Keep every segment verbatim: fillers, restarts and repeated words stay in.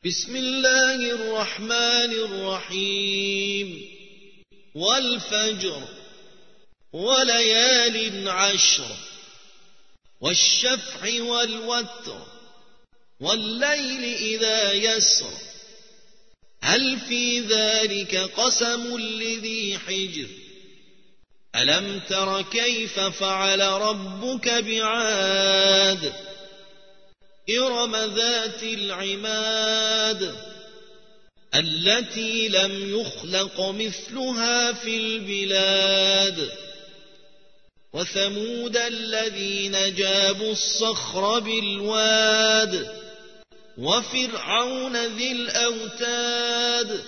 بسم الله الرحمن الرحيم والفجر وليال عشر والشفع والوتر والليل إذا يسر هل في ذلك قسم لذي حجر ألم تر كيف فعل ربك بعاد إرم ذات العماد التي لم يخلق مثلها في البلاد وثمود الذين جابوا الصخر بالواد وفرعون ذي الأوتاد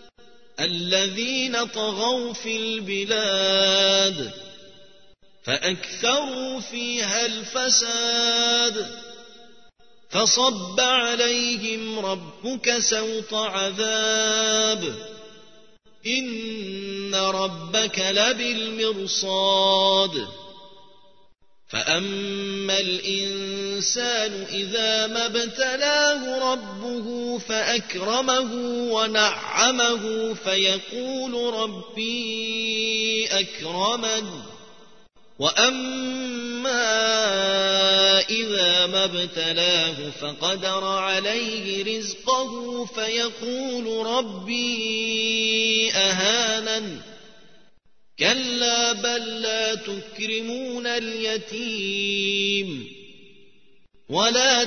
الذين طغوا في البلاد فأكثروا فيها الفساد فصب عليهم ربك سوط عذاب إن ربك لبالمرصاد فأما الإنسان إذا ما ابتلاه ربه فأكرمه ونعمه فيقول ربي أكرمن وأما إذا ما ابتلاه فقدر عليه رزقه فيقول ربي أهانن كلا بل لا تكرمون اليتيم ولا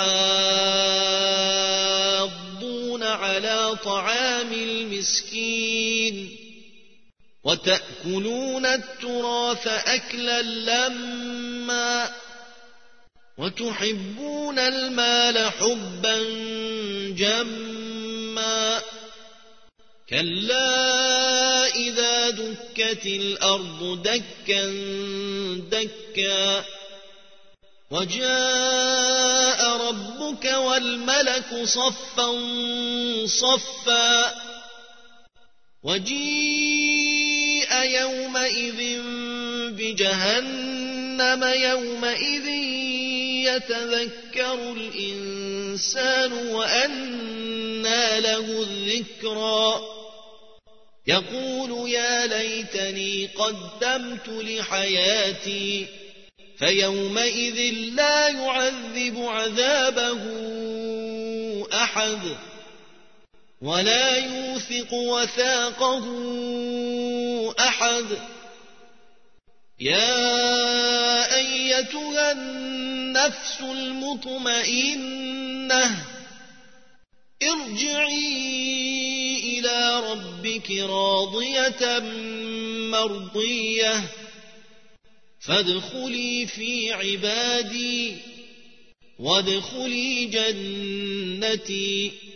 تحاضون على طعام المسكين وتأكلون التراث أكلا لما وتحبون المال حبا جما كلا إذا دكت الأرض دكا دكا وجاء ربك والملك صفا صفا وجيء يومئذ بجهنم يومئذ يتذكر الإنسان وأنى له الذكرى يقول يا ليتني قدمت لحياتي فيومئذ لا يعذب عذابه أحد ولا يوثق وثاقه أحد يا أيتها النفس المطمئنة ارجعي إلى ربك راضية مرضية فادخلي في عبادي وادخلي جنتي